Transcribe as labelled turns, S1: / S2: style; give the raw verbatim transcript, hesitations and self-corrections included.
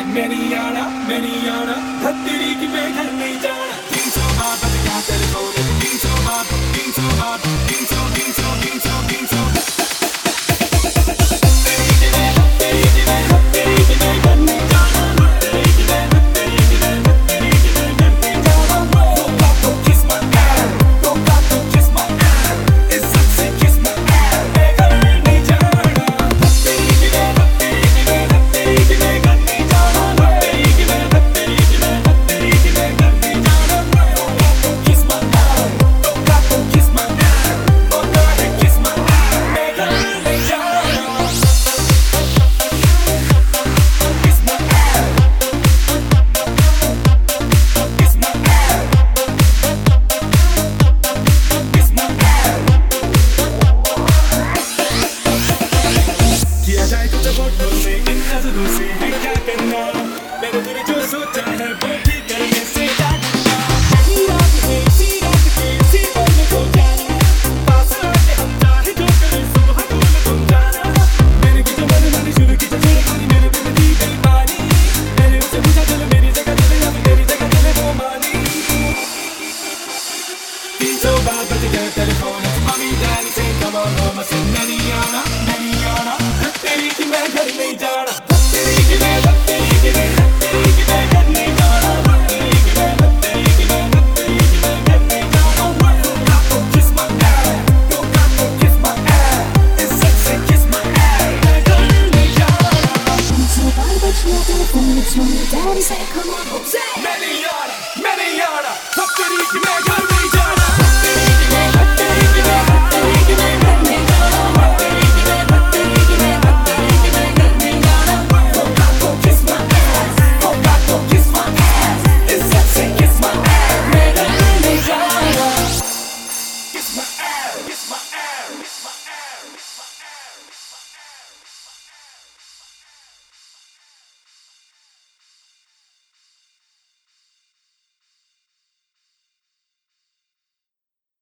S1: मैं नहीं आना मैं नहीं आना हथेली की मैं घर नहीं जाना तीन सौ बार बज गया तेरे को तीन सौ बार तीन सौ बार तीन सौ तीन सौ तीन सौ तीन सौ तेरी की मैं तेरी की मैं तेरी की मैं घर नहीं जाना तेरी की मैं तेरी की मैं तेरी की मैं घर नहीं जाना Don't got to kiss my ass Don't got to kiss my ass It's sexy kiss my ass मैं घर नहीं जाना तेरी की मैं तेरी की मैं तेरी की मैं घर नहीं जाना तेरी की मैं तेरी की मैं तेरी की मैं घर नहीं जाना Don't got to kiss my ass Don't got to kiss my ass Don't got to kiss my ass मैं घर नहीं जाना Kiss my ass Kiss my ass Kiss my ass किया जाए कुछ फोटो से इन नजरों से है क्या करना